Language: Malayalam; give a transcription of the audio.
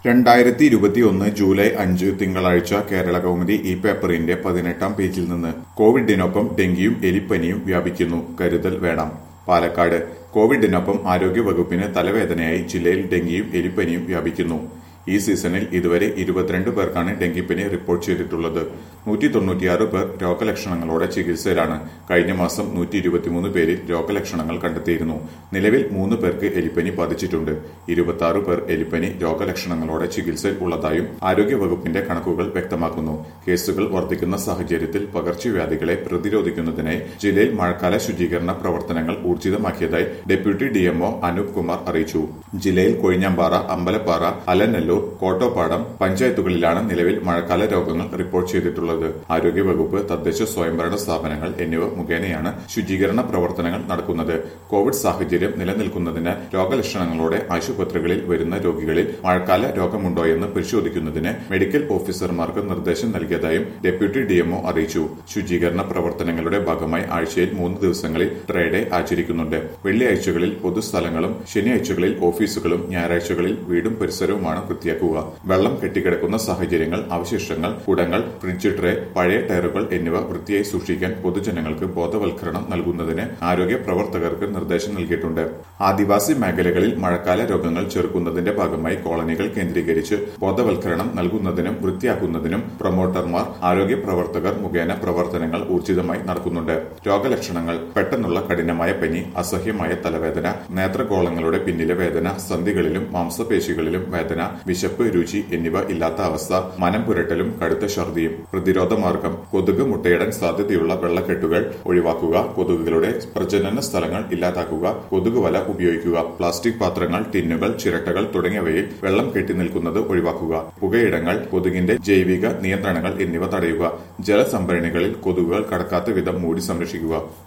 2021 ജൂലൈ 5 തിങ്കളാഴ്ച കേരളകൗമുദി ഈ പേപ്പറിന്റെ 18-ാം പേജിൽ നിന്ന് കോവിഡിനൊപ്പം ഡെങ്കിയും എലിപ്പനിയും വ്യാപിക്കുന്നു, കരുതൽ വേണം. പാലക്കാട് കോവിഡിനൊപ്പം ആരോഗ്യവകുപ്പിന് തലവേദനയായി ജില്ലയിൽ ഡെങ്കിയും എലിപ്പനിയും വ്യാപിക്കുന്നു. ഈ സീസണിൽ ഇതുവരെ 22 പേർക്കാണ് ഡെങ്കിപ്പനി റിപ്പോർട്ട് ചെയ്തിട്ടുള്ളത്. 196 പേർ രോഗലക്ഷണങ്ങളോടെ ചികിത്സയിലാണ്. കഴിഞ്ഞ മാസം 123 പേരിൽ രോഗലക്ഷണങ്ങൾ കണ്ടെത്തിയിരുന്നു. നിലവിൽ 3 പേർക്ക് എലിപ്പനി ബാധിച്ചിട്ടുണ്ട്. 26 പേർ എലിപ്പനി രോഗലക്ഷണങ്ങളോടെ ചികിത്സയിൽ ഉള്ളതായും ആരോഗ്യവകുപ്പിന്റെ കണക്കുകൾ വ്യക്തമാക്കുന്നു. കേസുകൾ വർദ്ധിക്കുന്ന സാഹചര്യത്തിൽ പകർച്ചവ്യാധികളെ പ്രതിരോധിക്കുന്നതിനായി ജില്ലയിൽ മഴക്കാല ശുചീകരണ പ്രവർത്തനങ്ങൾ ഊർജിതമാക്കിയതായി ഡെപ്യൂട്ടി ഡിഎംഒ അനൂപ് കുമാർ അറിയിച്ചു. ജില്ലയിൽ കൊഴിഞ്ഞാമ്പാറ, അമ്പലപ്പാറ, അലനല്ലൂർ, കോട്ടോപ്പാടം പഞ്ചായത്തുകളിലാണ് നിലവിൽ മഴക്കാല രോഗങ്ങൾ റിപ്പോർട്ട് ചെയ്തിട്ടുള്ളത്. ആരോഗ്യവകുപ്പ്, തദ്ദേശ സ്വയംഭരണ സ്ഥാപനങ്ങൾ എന്നിവ മുഖേനയാണ് ശുചീകരണ പ്രവർത്തനങ്ങൾ നടക്കുന്നത്. കോവിഡ് സാഹചര്യം നിലനിൽക്കുന്നതിനാൽ രോഗലക്ഷണങ്ങളോടെ ആശുപത്രികളിൽ വരുന്ന രോഗികളിൽ മഴക്കാല രോഗമുണ്ടോയെന്ന് പരിശോധിക്കുന്നതിന് മെഡിക്കൽ ഓഫീസർമാർക്ക് നിർദ്ദേശം നൽകിയതായും ഡെപ്യൂട്ടി ഡിഎംഒ അറിയിച്ചു. ശുചീകരണ പ്രവർത്തനങ്ങളുടെ ഭാഗമായി ആഴ്ചയിൽ 3 ദിവസങ്ങളിൽ ഡ്രൈ ഡേ ആചരിക്കുന്നുണ്ട്. വെള്ളിയാഴ്ചകളിൽ പൊതുസ്ഥലങ്ങളും ശനിയാഴ്ചകളിൽ ഓഫീസുകളും ഞായറാഴ്ചകളിൽ വീടും പരിസരവുമാണ് വൃത്തിയാക്കുക. വെള്ളം കെട്ടിക്കിടക്കുന്ന സാഹചര്യങ്ങൾ, അവശിഷ്ടങ്ങൾ, കുടങ്ങൾ, ഫ്രിഡ്ജ് ട്രേ, പഴയ ടയറുകൾ എന്നിവ വൃത്തിയായി സൂക്ഷിക്കാൻ പൊതുജനങ്ങൾക്ക് ബോധവൽക്കരണം നൽകുന്നതിന് ആരോഗ്യ പ്രവർത്തകർക്ക് നിർദ്ദേശം നൽകിയിട്ടുണ്ട്. ആദിവാസി മേഖലകളിൽ മഴക്കാല രോഗങ്ങൾ ചെറുക്കുന്നതിന്റെ ഭാഗമായി കോളനികൾ കേന്ദ്രീകരിച്ച് ബോധവൽക്കരണം നൽകുന്നതിനും വൃത്തിയാക്കുന്നതിനും പ്രൊമോട്ടർമാർ, ആരോഗ്യ പ്രവർത്തകർ മുഖേന പ്രവർത്തനങ്ങൾ ഊർജിതമായി നടക്കുന്നുണ്ട്. രോഗലക്ഷണങ്ങൾ: പെട്ടെന്നുള്ള കഠിനമായ പനി, അസഹ്യമായ തലവേദന, നേത്രഗോളങ്ങളുടെ പിന്നിലെ വേദന, സന്ധികളിലും മാംസപേശികളിലും വേദന, വിശപ്പ്, രുചി എന്നിവ ഇല്ലാത്ത അവസ്ഥ, മനം പുരട്ടലും കടുത്ത ഛർദിയും. പ്രതിരോധ മാർഗം: കൊതുക് മുട്ടയിടാൻ സാധ്യതയുള്ള വെള്ളക്കെട്ടുകൾ ഒഴിവാക്കുക, കൊതുകുകളുടെ പ്രജനന സ്ഥലങ്ങൾ ഇല്ലാതാക്കുക, കൊതുകുവല ഉപയോഗിക്കുക, പ്ലാസ്റ്റിക് പാത്രങ്ങൾ, ടിന്നുകൾ, ചിരട്ടകൾ തുടങ്ങിയവയിൽ വെള്ളം കെട്ടി നിൽക്കുന്നത് ഒഴിവാക്കുക, പുകയിടങ്ങൾ, കൊതുകിന്റെ ജൈവിക നിയന്ത്രണങ്ങൾ എന്നിവ തടയുക, ജലസംഭരണികളിൽ കൊതുകുകൾ കടക്കാത്ത വിധം മൂടി സംരക്ഷിക്കുക.